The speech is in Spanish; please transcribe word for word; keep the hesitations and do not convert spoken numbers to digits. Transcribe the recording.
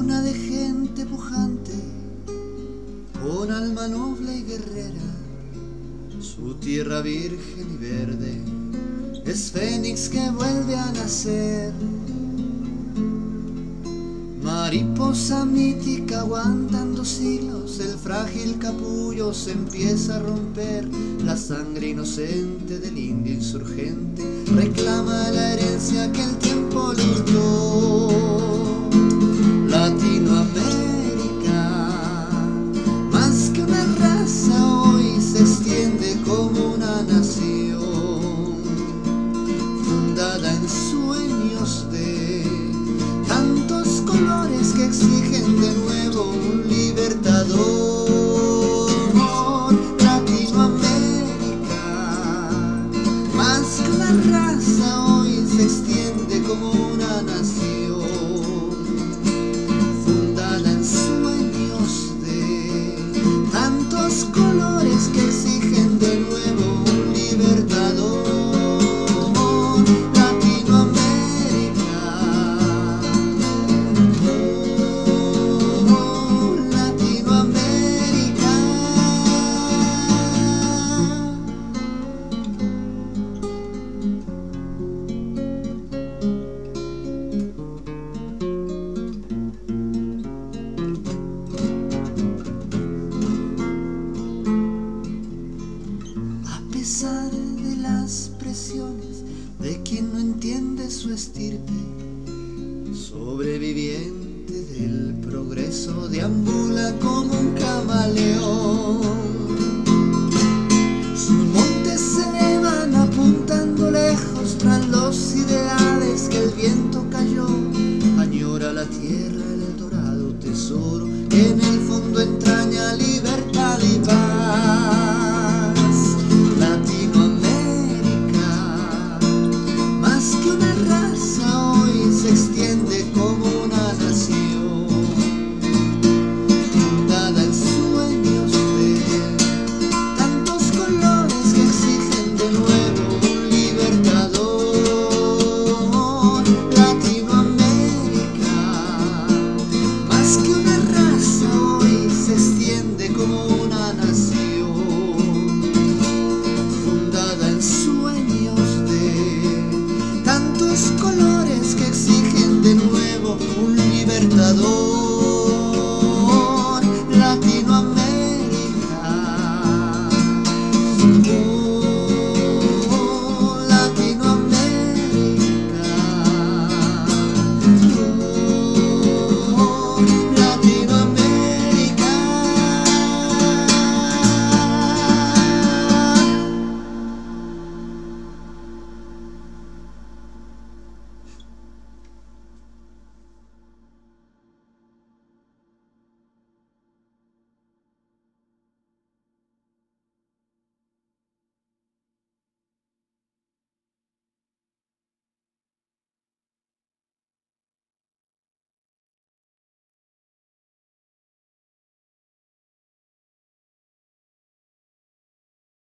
cuna de gente pujante, con alma noble y guerrera, su tierra virgen y verde es fénix que vuelve a nacer. Mariposa mítica aguantando siglos, el frágil capullo se empieza a romper. La sangre inocente del indio insurgente reclama la herencia que el tiempo le hurtó. Latinoamérica, más que una raza, hoy se extiende como una nación, fundada en sueños de tantos colores que exigen de nuevo un libertador. Latinoamérica, más que una raza, hoy se extiende como una nación, fundada en sueños de tantos colores que exigen de nuevo un libertador. A pesar de las presiones de quien no entiende su estirpe, sobreviviente del progreso, deambula como un camaleón. Sus montes se elevan apuntando lejos tras los ideales que el viento cayó. Añora la tierra el dorado tesoro que en el fondo entraña libertad y paz. Latinoamérica, más que una raza, hoy se extiende como una nación, fundada en sueños de tantos colores que exigen de nuevo un libertador. Latinoamérica, más que una raza, hoy se extiende como una nación, fundada en sueños de tantos colores que exigen de nuevo un libertador.